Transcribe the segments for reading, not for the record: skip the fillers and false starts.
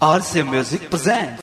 RC Music presents.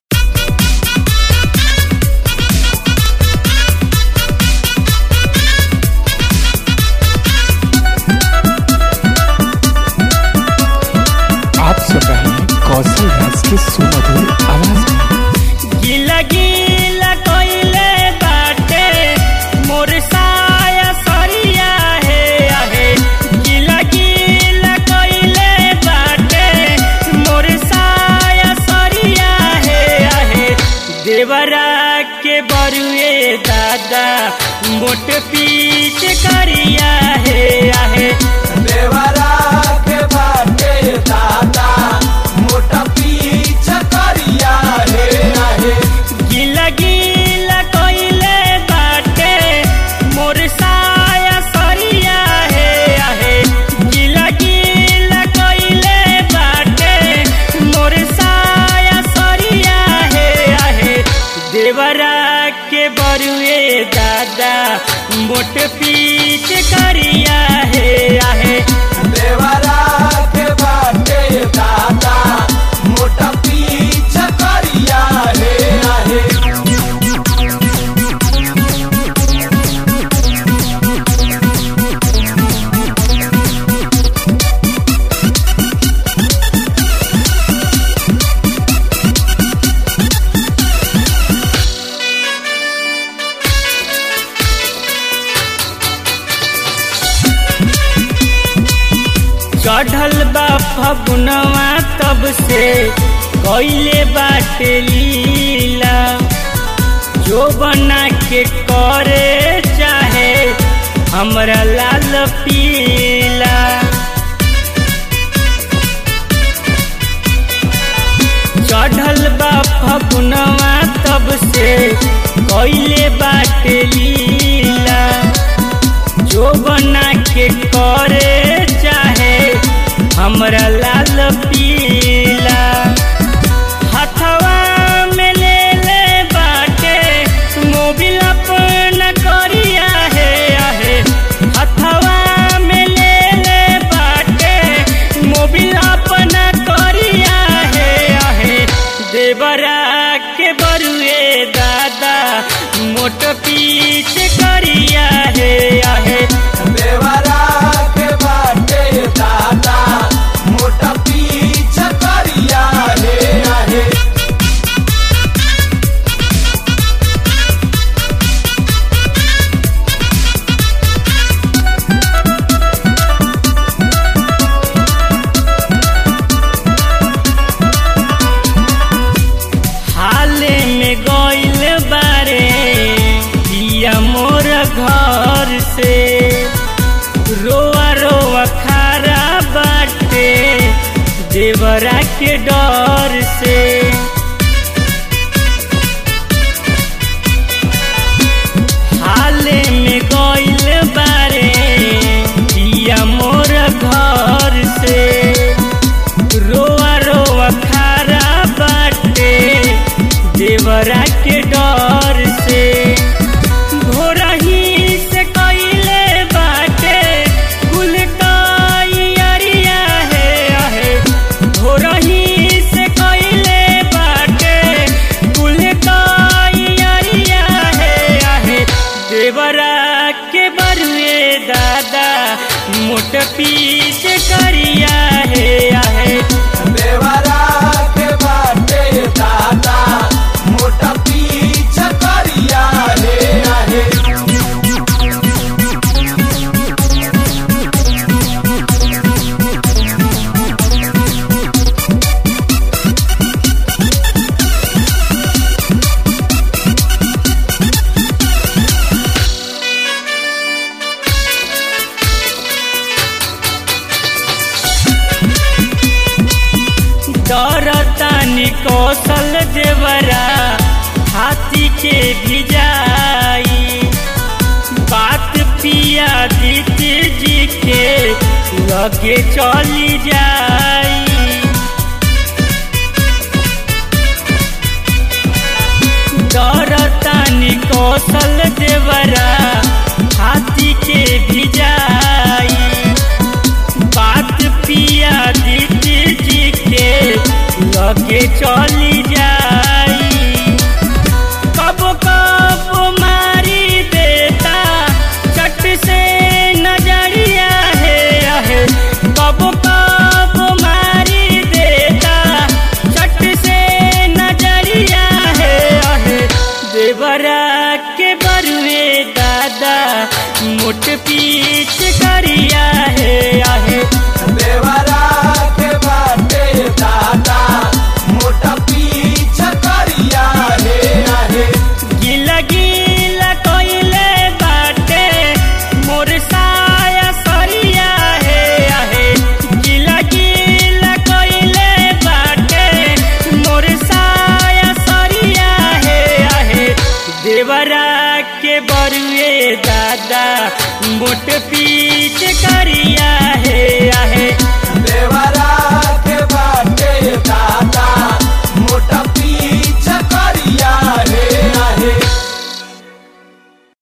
आप सुन रहे हैं कौशल राज के सुमधुर आवाज में। गीला गीला कोइले बाटे मोर साया सरिया है आहे। गीला गीला कोइले बाटे मोर साया सरिया है आहे। देवरा के बरुए दादा मोट पीछ करिया है आहे। देवरा के बाटे दादा मोटा पीछ करिया है आहे। गीला गीला कोइले बाटे मोर साया सरिया है आहे। गीला गीला कोइले बाटे मोर साया सरिया है आहे। देवरा के बरुए दादा मोट पीछ करिया है आहे। देवरा के बाटे दादा मोटा पीछ करिया है आहे। चढ़ल बा फगुनवा तब से कइले बाटे लीला। जो बना के करे चाहे हमरा लाल पीला। चढ़ल बा फगुनवा तब से कइले बाटे लीला। जो बना के करे चाहे हमरा लाल पीला। हथवा में ले ले बाटे मोबिल अपना करिया है आहे। हथवा में ले ले बाटे मोबिल अपना करिया है आहे। देवरा के बरुए दादा मोट पीछ करिया है आहे। देवरा के बाटे दादा मोटा पीछ करिया है आहे। हाले में गइल बारे पिया मोर घर से। रोआ रोआ खारा बाटे देवरा के डर से। हाले में गइल बारे पिया मोर घर से। रोआ रोआ खारा बाटे देवरा के डर से। भोरही से कइले बाटे कुल तैयारिया है आहे। भोरही से कइले बाटे कुल तैयारिया है आहे। देवरा के बरुए दादा मोट पीछ करिया है आहे। देवरा के बाटे दादा मोटा पीछ करिया है आहे। डरतानी कौशल देवरा हाथी के भिजाई। बात पिया दीदी जी के लगे चली जाई। डरतानी कौशल देवरा हाथी के भिजाई। बात पिया दीदी जी के लगे संगे चली जाई। कब कब मारी देता चट से नजरिया है आहे, कब कब मारी देता चट से नजरिया है आहे। देवरा के बरुए दादा मोट पीछ करिया है आहे। देवरा के बाटे दादा मोटा पीछ करिया है आहे। गिला गिला कोइले बाटे मोर साया सरिया है आहे। गिला गिला कोइले बाटे मोर साया सरिया है आहे। देवरा के बरुए दादा मोट